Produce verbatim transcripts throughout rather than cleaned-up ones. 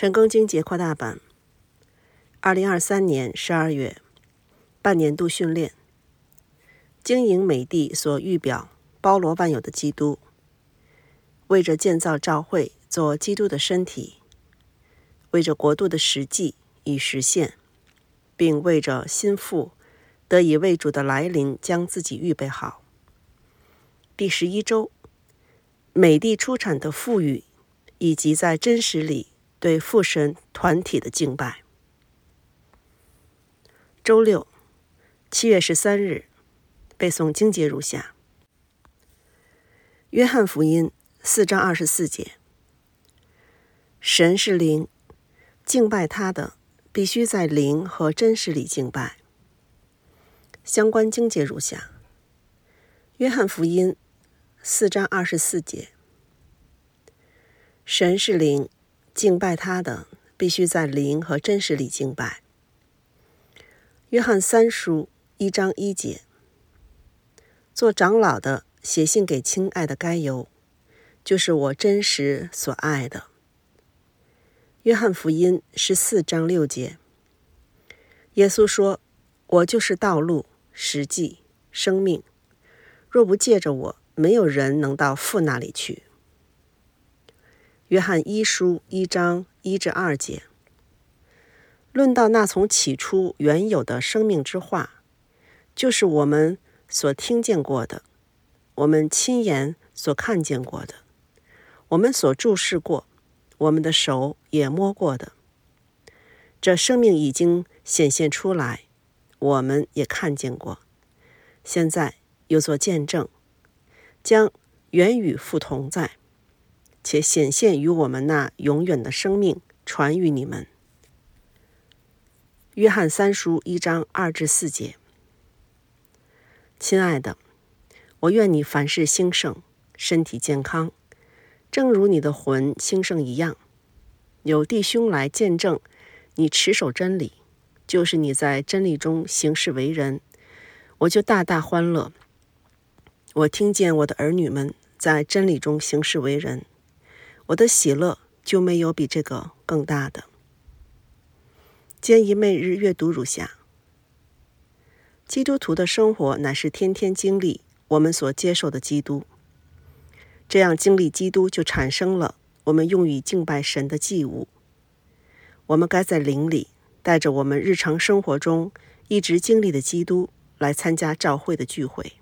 陈庚经节扩大版，二零二三年十二月，半年度训练。经营美地所预表包罗万有的基督，为着建造教会做基督的身体，为着国度的实际以实现，并为着心腹得以为主的来临将自己预备好。第十一周，美地出产的富裕，以及在真实里对父神团体的敬拜。周六，七月十三日，背诵经节如下：约翰福音四章二十四节，神是灵，敬拜他的必须在灵和真实里敬拜。相关经节如下：约翰福音四章二十四节，神是灵，敬拜他的必须在灵和真实里敬拜。约翰三书一章一节，做长老的写信给亲爱的该犹，就是我真实所爱的。约翰福音十四章六节，耶稣说，我就是道路、实际、生命，若不借着我，没有人能到父那里去。约翰一书一章一至二节，论到那从起初原有的生命之话，就是我们所听见过的，我们亲眼所看见过的，我们所注视过，我们的手也摸过的。这生命已经显现出来，我们也看见过，现在又做见证，将原与父同在，且显现于我们那永远的生命传于你们。约翰三书一章二至四节，亲爱的，我愿你凡事兴盛，身体健康，正如你的魂兴盛一样。有弟兄来见证你持守真理，就是你在真理中行事为人，我就大大欢乐。我听见我的儿女们在真理中行事为人，我的喜乐就没有比这个更大的。建议每日阅读如下：基督徒的生活乃是天天经历我们所接受的基督，这样经历基督就产生了我们用于敬拜神的祭物。我们该在灵里带着我们日常生活中一直经历的基督来参加教会的聚会。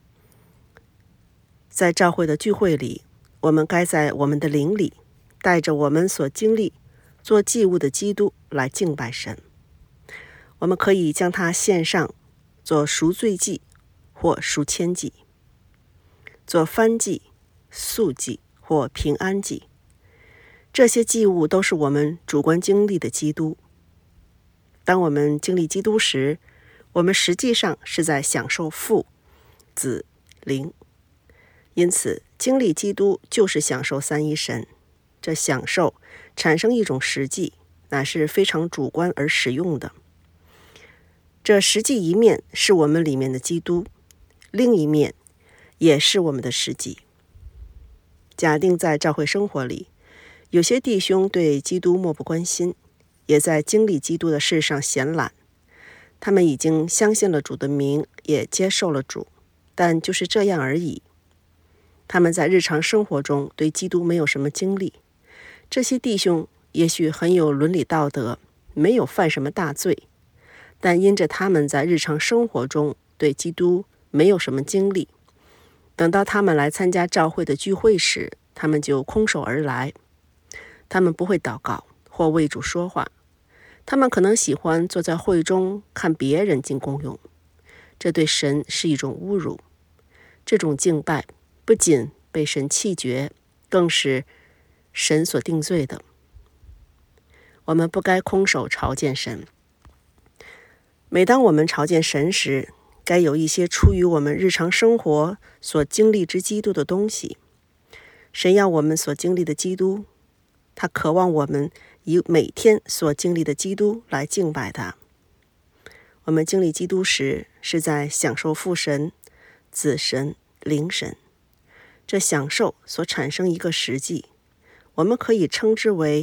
在教会的聚会里，我们该在我们的灵里带着我们所经历做祭物的基督来敬拜神。我们可以将它献上做赎罪祭或赎愆祭，做燔祭、素祭或平安祭。这些祭物都是我们主观经历的基督。当我们经历基督时，我们实际上是在享受父、子、灵。因此，经历基督就是享受三一神。这享受产生一种实际，乃是非常主观而实用的。这实际一面是我们里面的基督，另一面也是我们的实际。假定在教会生活里，有些弟兄对基督漠不关心，也在经历基督的事上闲懒。他们已经相信了主的名，也接受了主，但就是这样而已。他们在日常生活中对基督没有什么经历。这些弟兄也许很有伦理道德，没有犯什么大罪，但因着他们在日常生活中对基督没有什么经历，等到他们来参加教会的聚会时，他们就空手而来。他们不会祷告或为主说话，他们可能喜欢坐在会中看别人进公用，这对神是一种侮辱。这种敬拜不仅被神弃绝，更是神所定罪的。我们不该空手朝见神。每当我们朝见神时，该有一些出于我们日常生活所经历之基督的东西。神要我们所经历的基督，他渴望我们以每天所经历的基督来敬拜他。我们经历基督时，是在享受父神、子神、灵神。这享受所产生一个实际，我们可以称之为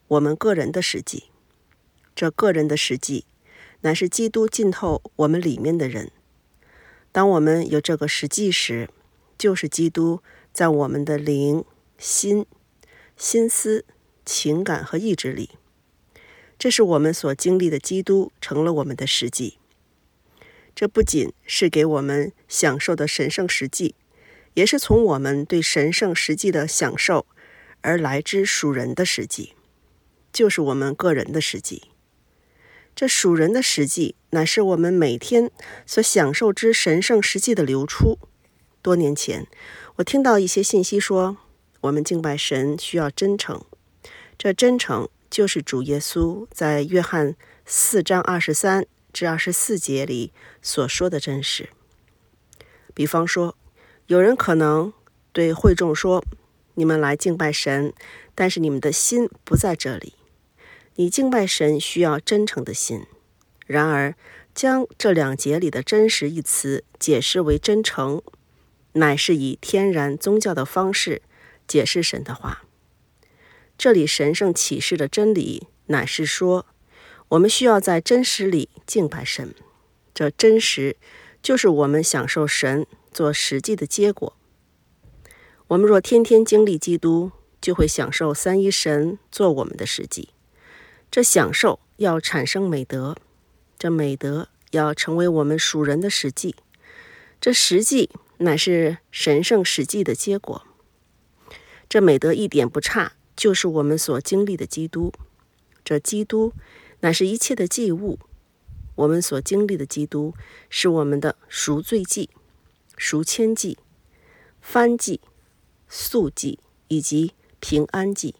我们个人的实际。这个人的实际，乃是基督浸透我们里面的人。当我们有这个实际时，就是基督在我们的灵、心、心思、情感和意志里。这是我们所经历的基督成了我们的实际。这不仅是给我们享受的神圣实际，也是从我们对神圣实际的享受而来之属人的实际，就是我们个人的实际。这属人的实际，乃是我们每天所享受之神圣实际的流出。多年前，我听到一些信息说，我们敬拜神需要真诚。这真诚就是主耶稣在约翰四章二十三至二十四节里所说的真实。比方说，有人可能对会众说，你们来敬拜神，但是你们的心不在这里。你敬拜神需要真诚的心。然而，将这两节里的真实一词解释为真诚，乃是以天然宗教的方式解释神的话。这里神圣启示的真理，乃是说，我们需要在真实里敬拜神。这真实就是我们享受神做实际的结果。我们若天天经历基督，就会享受三一神做我们的实际。这享受要产生美德，这美德要成为我们属人的实际。这实际乃是神圣实际的结果。这美德一点不差，就是我们所经历的基督。这基督乃是一切的祭物。我们所经历的基督是我们的赎罪祭、赎愆祭、燔祭、素祭以及平安祭。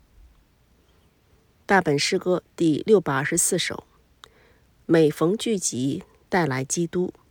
大本诗歌第六百二十四首，每逢聚集带来基督。